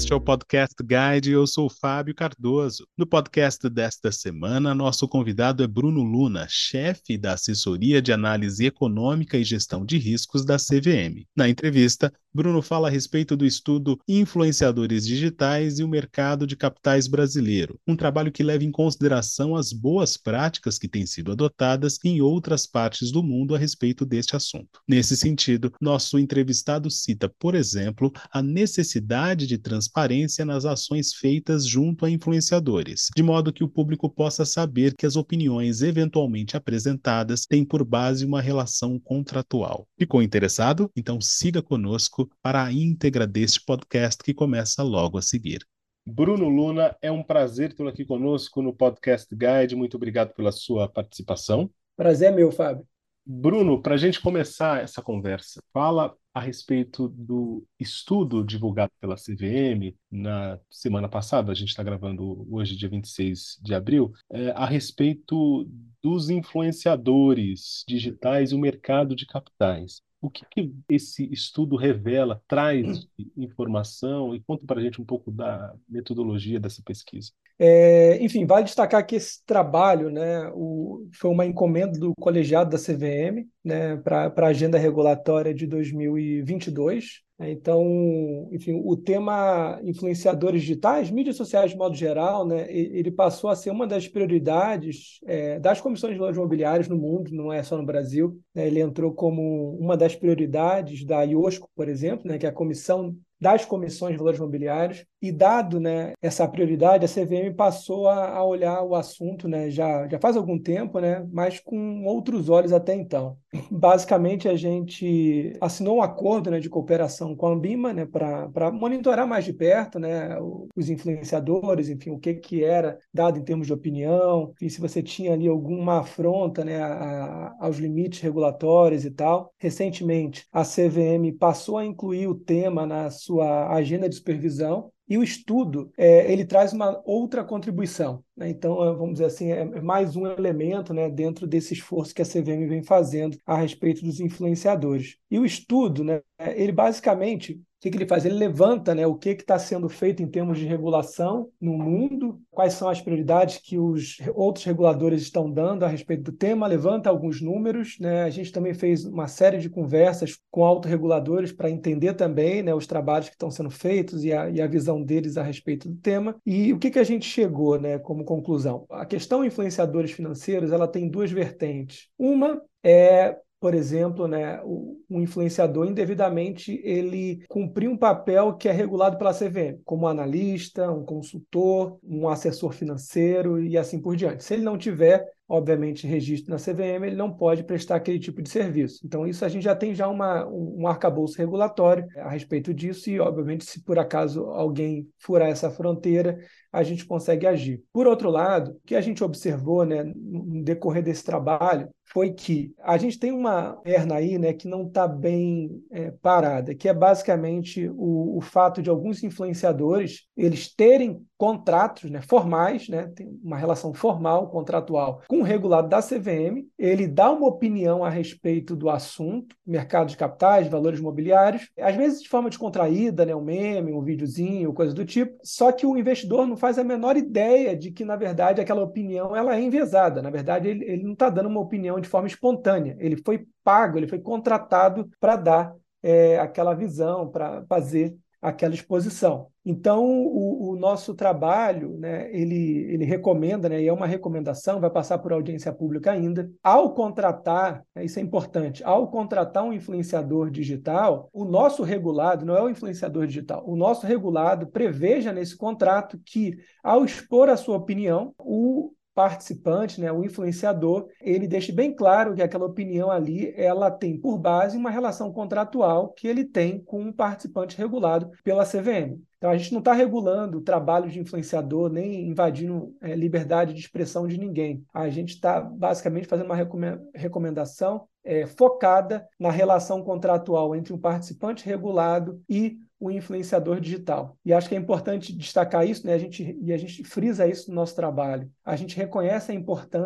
Este é o Podcast Guide e eu sou o Fábio Cardoso. No podcast desta semana, nosso convidado é Bruno Luna, chefe da Assessoria de Análise Econômica e Gestão de Riscos da CVM. Na entrevista, Bruno fala a respeito do estudo Influenciadores Digitais e o Mercado de Capitais Brasileiro, um trabalho que leva em consideração as boas práticas que têm sido adotadas em outras partes do mundo a respeito deste assunto. Nesse sentido, nosso entrevistado cita, por exemplo, a necessidade de transparência nas ações feitas junto a influenciadores, de modo que o público possa saber que as opiniões eventualmente apresentadas têm por base uma relação contratual. Ficou interessado? Então siga conosco para a íntegra deste podcast que começa logo a seguir. Bruno Luna, é um prazer tê-lo aqui conosco no Podcast Guide. Muito obrigado pela sua participação. Prazer é meu, Fábio. Bruno, para a gente começar essa conversa, fala a respeito do estudo divulgado pela CVM na semana passada, a gente está gravando hoje, dia 26 de abril, a respeito dos influenciadores digitais e o mercado de capitais. O que esse estudo revela, traz de informação e conta para a gente um pouco da metodologia dessa pesquisa. Enfim, vale destacar que esse trabalho, né, foi uma encomenda do colegiado da CVM, né, para a agenda regulatória de 2022. Então, enfim, o tema influenciadores digitais, mídias sociais de modo geral, né, ele passou a ser uma das prioridades das comissões de valores imobiliários no mundo, não é só no Brasil, né. Ele entrou como uma das prioridades da IOSCO, por exemplo, né, que é a Comissão das comissões de valores imobiliários, e dado, né, essa prioridade, a CVM passou a olhar o assunto, né, já faz algum tempo, né, mas com outros olhos até então. Basicamente, a gente assinou um acordo, né, de cooperação com a Ambima, né, para monitorar mais de perto, né, os influenciadores, enfim, o que era dado em termos de opinião, e se você tinha ali alguma afronta, né, aos limites regulatórios e tal. Recentemente, a CVM passou a incluir o tema na sua agenda de supervisão, e o estudo, ele traz uma outra contribuição, né? Então, vamos dizer assim, é mais um elemento, né, dentro desse esforço que a CVM vem fazendo a respeito dos influenciadores. E o estudo, né, ele basicamente, o que ele faz? Ele levanta, né, o que está sendo feito em termos de regulação no mundo, quais são as prioridades que os outros reguladores estão dando a respeito do tema, levanta alguns números, né? A gente também fez uma série de conversas com autorreguladores para entender também, né, os trabalhos que estão sendo feitos e a visão deles a respeito do tema. E o que a gente chegou, né, como conclusão? A questão influenciadores financeiros, ela tem duas vertentes. Uma é, por exemplo, né, um influenciador indevidamente ele cumprir um papel que é regulado pela CVM, como um analista, um consultor, um assessor financeiro e assim por diante. Se ele não tiver, obviamente, registro na CVM, ele não pode prestar aquele tipo de serviço. Então, isso a gente já tem um arcabouço regulatório a respeito disso e, obviamente, se por acaso alguém furar essa fronteira, a gente consegue agir. Por outro lado, o que a gente observou, né, no decorrer desse trabalho foi que a gente tem uma perna aí, né, que não está bem parada, que é basicamente o fato de alguns influenciadores eles terem contratos, né, formais, né, tem uma relação formal, contratual, com o regulado da CVM, ele dá uma opinião a respeito do assunto, mercado de capitais, valores imobiliários, às vezes de forma descontraída, né, um meme, um videozinho, coisa do tipo, só que o investidor não faz a menor ideia de que, na verdade, aquela opinião ela é enviesada, na verdade, ele não está dando uma opinião de forma espontânea, ele foi pago, ele foi contratado para dar aquela visão, para fazer aquela exposição. Então, o nosso trabalho, né, ele recomenda, né, e é uma recomendação, vai passar por audiência pública ainda, ao contratar, né, isso é importante, ao contratar um influenciador digital, o nosso regulado, não é o influenciador digital, o nosso regulado preveja nesse contrato que, ao expor a sua opinião, o participante, né, o influenciador, ele deixa bem claro que aquela opinião ali, ela tem por base uma relação contratual que ele tem com um participante regulado pela CVM. Então, a gente não está regulando o trabalho de influenciador, nem invadindo liberdade de expressão de ninguém. A gente está, basicamente, fazendo uma recomendação focada na relação contratual entre um participante regulado e o influenciador digital. E acho que é importante destacar isso, né? A gente frisa isso no nosso trabalho. A gente reconhece a importância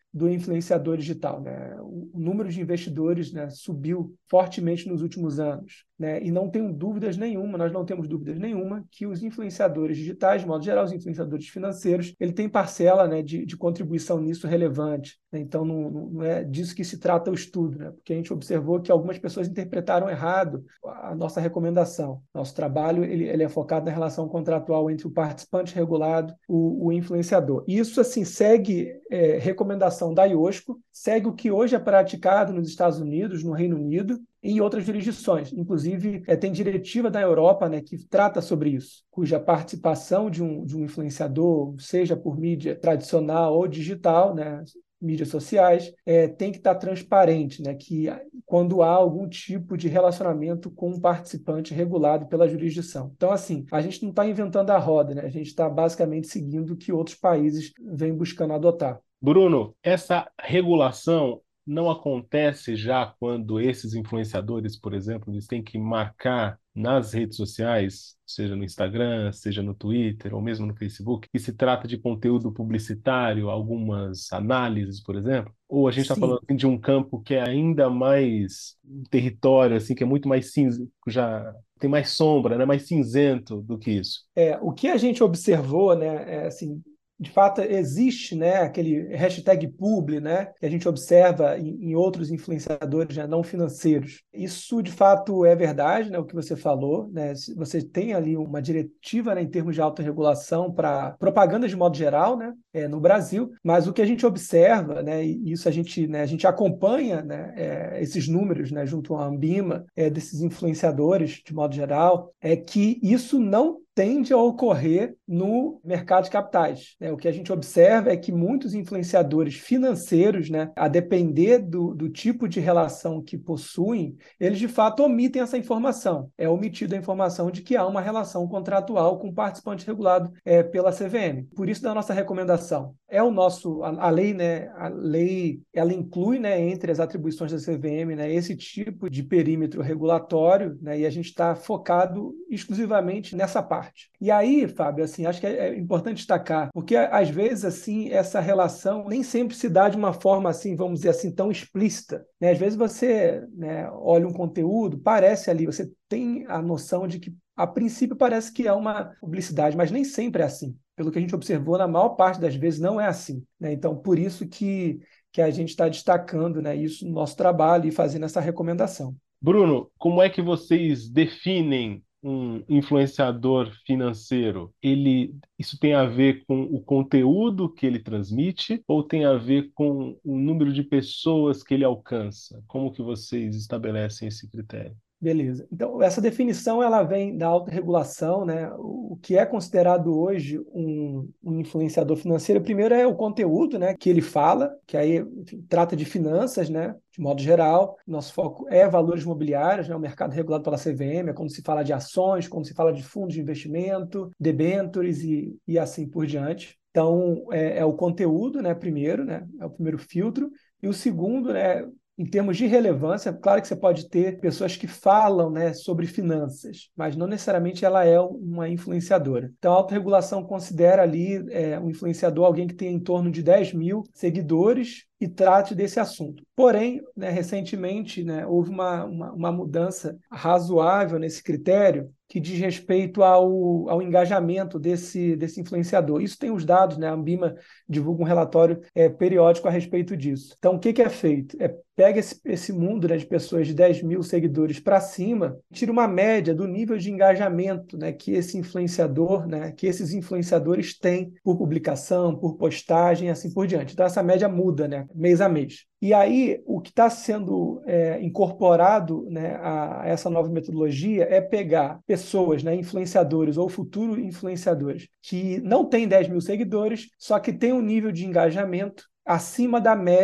do influenciador digital, né? O número de investidores, né, subiu fortemente nos últimos anos, né? E não tenho dúvidas nenhuma, nós não temos dúvidas nenhuma que os influenciadores digitais, de modo geral, os influenciadores financeiros, ele tem parcela, né, de contribuição nisso relevante, né? Então, não é disso que se trata o estudo, né? Porque a gente observou que algumas pessoas interpretaram errado a nossa recomendação. Nosso trabalho ele é focado na relação contratual entre o participante regulado, o influenciador. Isso, assim, segue recomendação da IOSCO, segue o que hoje é praticado nos Estados Unidos, no Reino Unido, e em outras jurisdições. Inclusive, tem diretiva da Europa, né, que trata sobre isso, cuja participação de um influenciador, seja por mídia tradicional ou digital, né, mídias sociais, tem que estar transparente, né, que quando há algum tipo de relacionamento com um participante regulado pela jurisdição. Então, assim, a gente não está inventando a roda, né, a gente está basicamente seguindo o que outros países vêm buscando adotar. Bruno, essa regulação não acontece já quando esses influenciadores, por exemplo, eles têm que marcar nas redes sociais, seja no Instagram, seja no Twitter ou mesmo no Facebook, que se trata de conteúdo publicitário, algumas análises, por exemplo? Ou a gente está falando Sim. de um campo que é ainda mais um território, assim, que é muito mais cinza, já tem mais sombra, né, mais cinzento do que isso? O que a gente observou, né, assim, de fato existe, né, aquele hashtag publi, né, que a gente observa em outros influenciadores, né, não financeiros. Isso de fato é verdade, né, o que você falou, né, você tem ali uma diretiva, né, em termos de autorregulação para propaganda de modo geral, né, no Brasil, mas o que a gente observa, né, e isso a gente acompanha, né, esses números, né, junto à Ambima, desses influenciadores de modo geral, é que isso não tende a ocorrer no mercado de capitais, né? O que a gente observa é que muitos influenciadores financeiros, né, a depender do tipo de relação que possuem, eles de fato omitem essa informação. É omitida a informação de que há uma relação contratual com o participante regulado pela CVM. Por isso, da nossa recomendação, a lei, né, a lei, ela inclui, né, entre as atribuições da CVM, né, esse tipo de perímetro regulatório, né, e a gente está focado exclusivamente nessa parte. E aí, Fábio, assim, acho que é importante destacar, porque às vezes assim essa relação nem sempre se dá de uma forma assim, vamos dizer assim, tão explícita, né? Às vezes você, né, olha um conteúdo, parece ali, você tem a noção de que a princípio parece que é uma publicidade, mas nem sempre é assim. Pelo que a gente observou, na maior parte das vezes não é assim, né? Então, por isso que a gente está destacando, né, isso no nosso trabalho e fazendo essa recomendação. Bruno, como é que vocês definem um influenciador financeiro? Isso tem a ver com o conteúdo que ele transmite ou tem a ver com o número de pessoas que ele alcança? Como que vocês estabelecem esse critério? Beleza. Então, essa definição ela vem da autorregulação, né? O que é considerado hoje um influenciador financeiro, primeiro é o conteúdo, né, que ele fala, que aí, enfim, trata de finanças, né, de modo geral. Nosso foco é valores imobiliários, né, o mercado regulado pela CVM, é quando se fala de ações, quando se fala de fundos de investimento, debêntures e assim por diante. Então, é o conteúdo, né, primeiro, né, é o primeiro filtro. E o segundo, né, em termos de relevância, claro que você pode ter pessoas que falam, né, sobre finanças, mas não necessariamente ela é uma influenciadora. Então, a autorregulação considera ali um influenciador alguém que tem em torno de 10 mil seguidores e trate desse assunto. Porém, né, recentemente, né, houve uma mudança razoável nesse critério que diz respeito ao engajamento desse influenciador. Isso tem os dados, né? A Ambima divulga um relatório periódico a respeito disso. Então, o que é feito? Pega esse mundo, né, de pessoas de 10 mil seguidores para cima, tira uma média do nível de engajamento, né, que esse influenciador, né, que esses influenciadores têm por publicação, por postagem, assim por diante. Então, essa média muda, né, mês a mês. E aí, o que está sendo incorporado, né, a essa nova metodologia é pegar pessoas, né, influenciadores ou futuros influenciadores, que não têm 10 mil seguidores, só que têm um nível de engajamento acima da média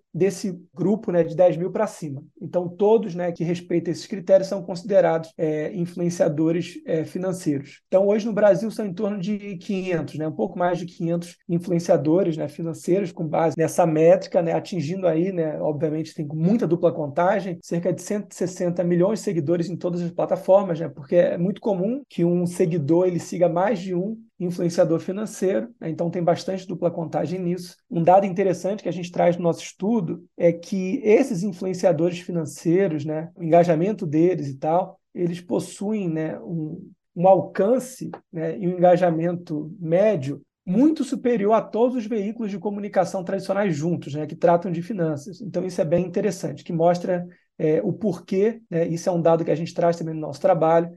desse grupo, né, de 10 mil para cima. Então, todos, né, que respeitam esses critérios são considerados influenciadores financeiros. Então, hoje no Brasil são em torno de 500, né, um pouco mais de 500 influenciadores, né, financeiros com base nessa métrica, né, atingindo aí, né, obviamente tem muita dupla contagem, cerca de 160 milhões de seguidores em todas as plataformas, né, porque é muito comum que um seguidor ele siga mais de um influenciador financeiro, né? Então tem bastante dupla contagem nisso. Um dado interessante que a gente traz no nosso estudo é que esses influenciadores financeiros, né, o engajamento deles e tal, eles possuem, né, um alcance, né, e um engajamento médio muito superior a todos os veículos de comunicação tradicionais juntos, né, que tratam de finanças. Então isso é bem interessante, que mostra o porquê, né, isso é um dado que a gente traz também no nosso trabalho,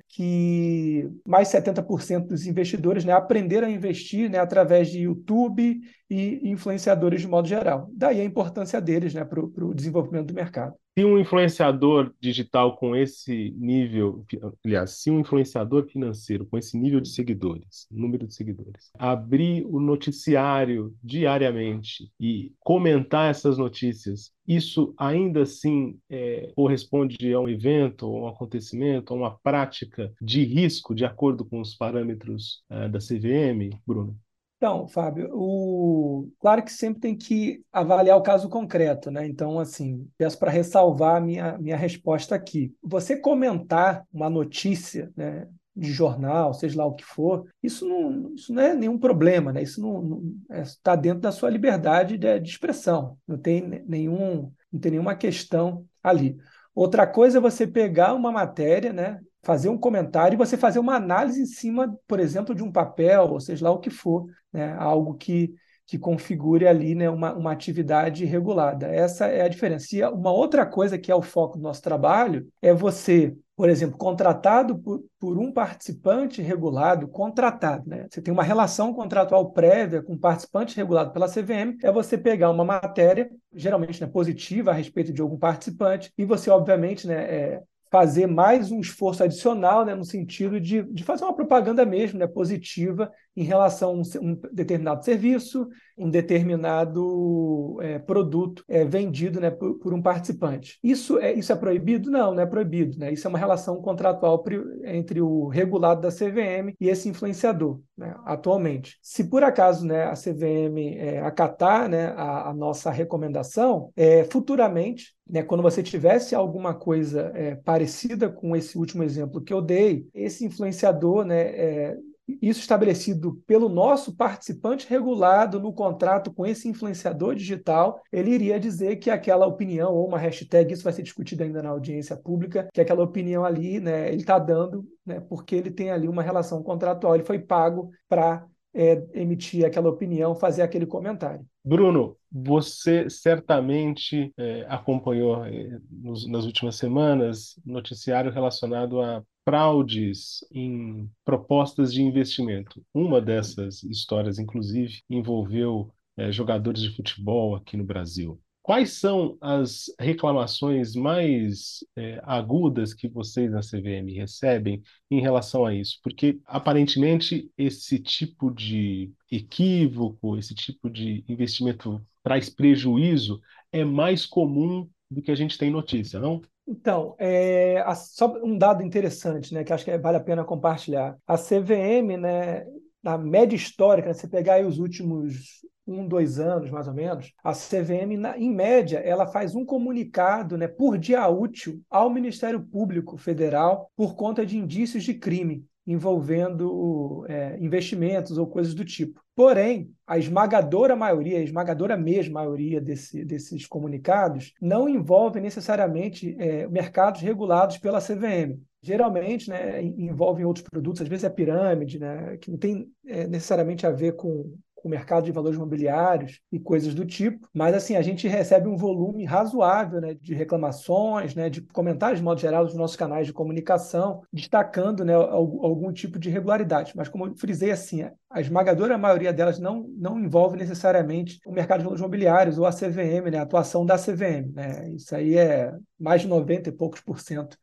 que mais 70% dos investidores, né, aprenderam a investir, né, através de YouTube e influenciadores de modo geral. Daí a importância deles, né, para o desenvolvimento do mercado. Se um influenciador digital com esse nível, aliás, se um influenciador financeiro com esse nível de seguidores, número de seguidores, abrir o noticiário diariamente e comentar essas notícias, isso ainda assim corresponde a um evento, a um acontecimento, a uma prática de risco, de acordo com os parâmetros da CVM, Bruno? Então, Fábio, claro que sempre tem que avaliar o caso concreto, né? Então, assim, peço para ressalvar a minha resposta aqui. Você comentar uma notícia, né, de jornal, seja lá o que for, isso não é nenhum problema, né? Isso não está dentro da sua liberdade de expressão. Não tem nenhuma questão ali. Outra coisa é você pegar uma matéria, né, fazer um comentário e você fazer uma análise em cima, por exemplo, de um papel, ou seja lá o que for, né, algo que configure ali, né, uma atividade regulada. Essa é a diferença. E uma outra coisa que é o foco do nosso trabalho é você, por exemplo, contratado por um participante regulado, contratado, né? Você tem uma relação contratual prévia com um participante regulado pela CVM, é você pegar uma matéria, geralmente, né, positiva a respeito de algum participante, e você, obviamente, né, fazer mais um esforço adicional, né, no sentido de fazer uma propaganda mesmo, né, positiva em relação a um determinado serviço, um determinado produto vendido, né, por um participante. Isso é proibido? Não, não é proibido, né? Isso é uma relação contratual entre o regulado da CVM e esse influenciador, né, atualmente. Se por acaso, né, a CVM acatar, né, a nossa recomendação, futuramente, né, quando você tivesse alguma coisa parecida com esse último exemplo que eu dei, esse influenciador, né, isso estabelecido pelo nosso participante regulado no contrato com esse influenciador digital, ele iria dizer que aquela opinião, ou uma hashtag, isso vai ser discutido ainda na audiência pública, que aquela opinião ali, né, ele está dando, né, porque ele tem ali uma relação contratual, ele foi pago para emitir aquela opinião, fazer aquele comentário. Bruno, você certamente acompanhou nas últimas semanas noticiário relacionado a fraudes em propostas de investimento. Uma dessas histórias, inclusive, envolveu jogadores de futebol aqui no Brasil. Quais são as reclamações mais agudas que vocês na CVM recebem em relação a isso? Porque, aparentemente, esse tipo de equívoco, esse tipo de investimento traz prejuízo, é mais comum do que a gente tem notícia, não? Então, só um dado interessante, né, que acho que vale a pena compartilhar. A CVM, né, na média histórica, né, se pegar aí os últimos 2 anos, mais ou menos, a CVM, em média, ela faz um comunicado, né, por dia útil ao Ministério Público Federal por conta de indícios de crime envolvendo investimentos ou coisas do tipo. Porém, a esmagadora maioria, a esmagadora mesma maioria desses comunicados não envolvem necessariamente mercados regulados pela CVM. Geralmente, né, envolvem outros produtos, às vezes é pirâmide, né, que não tem necessariamente a ver com o mercado de valores imobiliários e coisas do tipo, mas assim, a gente recebe um volume razoável, né, de reclamações, né, de comentários de modo geral dos nossos canais de comunicação, destacando, né, algum tipo de irregularidade. Mas como eu frisei assim, a esmagadora maioria delas não envolve necessariamente o mercado de valores imobiliários ou a CVM, né, a atuação da CVM, né? Isso aí é mais de 90 e poucos por cento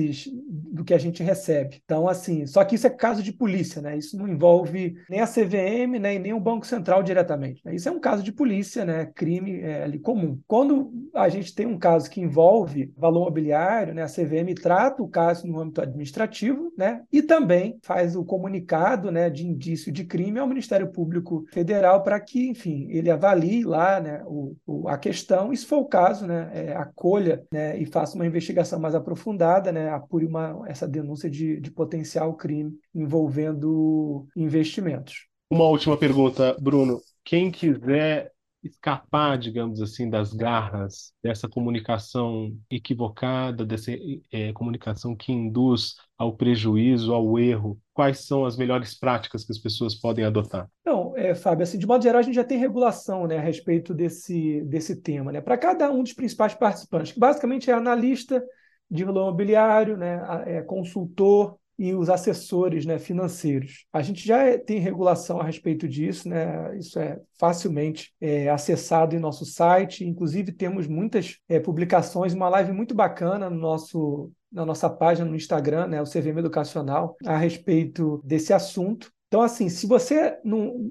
do que a gente recebe. Então, assim, só que isso é caso de polícia, né? Isso não envolve nem a CVM, né, e nem o Banco Central diretamente, né? Isso é um caso de polícia, né, crime ali comum. Quando a gente tem um caso que envolve valor imobiliário, né, a CVM trata o caso no âmbito administrativo, né, e também faz o comunicado, né, de indício de crime ao Ministério Público Federal para que, enfim, ele avalie lá, né, a questão e, se for o caso, né, acolha, né, e faça uma investigação mais aprofundada, né, apure essa denúncia de potencial crime envolvendo investimentos. Uma última pergunta, Bruno. Quem quiser escapar, digamos assim, das garras dessa comunicação equivocada, dessa comunicação que induz ao prejuízo, ao erro, quais são as melhores práticas que as pessoas podem adotar? Então, Fábio, assim, de modo geral, a gente já tem regulação, né, a respeito desse tema, né, para cada um dos principais participantes, que basicamente é analista de valor imobiliário, né, consultor e os assessores, né, financeiros. A gente já tem regulação a respeito disso, né, isso é facilmente acessado em nosso site, inclusive temos muitas publicações, uma live muito bacana na nossa página no Instagram, né, o CVM Educacional, a respeito desse assunto. Então, assim, se você,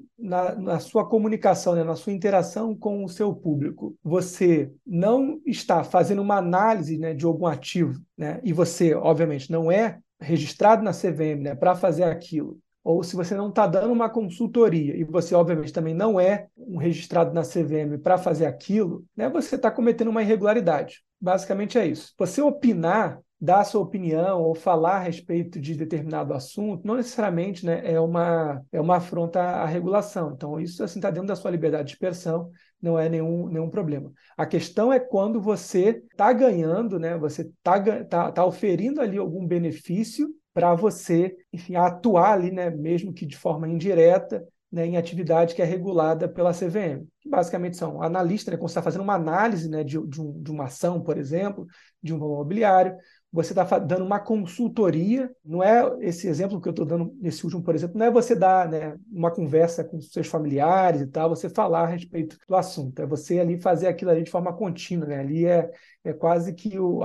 na sua comunicação, né, na sua interação com o seu público, você não está fazendo uma análise, né, de algum ativo, né, e você, obviamente, não é registrado na CVM, né, para fazer aquilo, ou se você não está dando uma consultoria e você, obviamente, também não é um registrado na CVM para fazer aquilo, né, você está cometendo uma irregularidade. Basicamente é isso. Você opinar, dar a sua opinião ou falar a respeito de determinado assunto, não necessariamente, né, é uma afronta à regulação. Então, isso assim, está dentro da sua liberdade de expressão, não é nenhum problema. A questão é quando você está ganhando, né, você tá oferindo ali algum benefício para você, enfim, atuar ali, né, mesmo que de forma indireta, né, em atividade que é regulada pela CVM. Que basicamente são analistas, né, quando você está fazendo uma análise, né, de uma ação, por exemplo, de um valor imobiliário, você está dando uma consultoria, não é esse exemplo que eu estou dando nesse último, por exemplo, não é você dar, né, uma conversa com seus familiares e tal, você falar a respeito do assunto, é você ali fazer aquilo ali de forma contínua, né? Ali é quase que o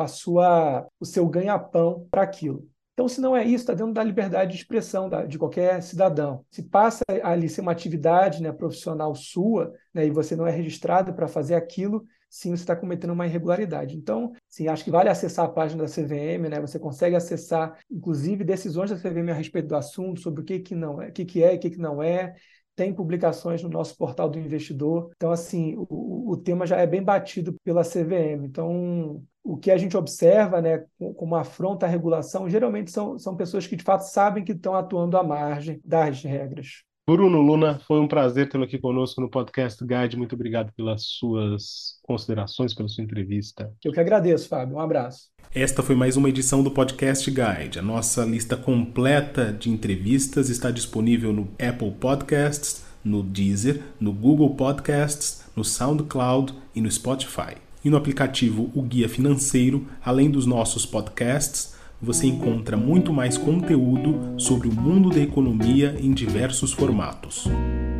seu ganha-pão para aquilo. Então, se não é isso, está dentro da liberdade de expressão de qualquer cidadão. Se passa ali ser uma atividade, né, profissional sua, né, e você não é registrado para fazer aquilo, sim, você está cometendo uma irregularidade. Então, sim, acho que vale acessar a página da CVM, né? Você consegue acessar, inclusive, decisões da CVM a respeito do assunto, sobre o que não é, o que é e o que não é. Tem publicações no nosso portal do investidor. Então, assim, o tema já é bem batido pela CVM. Então, o que a gente observa, né, como afronta à regulação, geralmente são pessoas que, de fato, sabem que estão atuando à margem das regras. Bruno Luna, foi um prazer tê-lo aqui conosco no Podcast Guide. Muito obrigado pelas suas considerações, pela sua entrevista. Eu que agradeço, Fábio. Um abraço. Esta foi mais uma edição do Podcast Guide. A nossa lista completa de entrevistas está disponível no Apple Podcasts, no Deezer, no Google Podcasts, no SoundCloud e no Spotify. E no aplicativo O Guia Financeiro, além dos nossos podcasts, você encontra muito mais conteúdo sobre o mundo da economia em diversos formatos.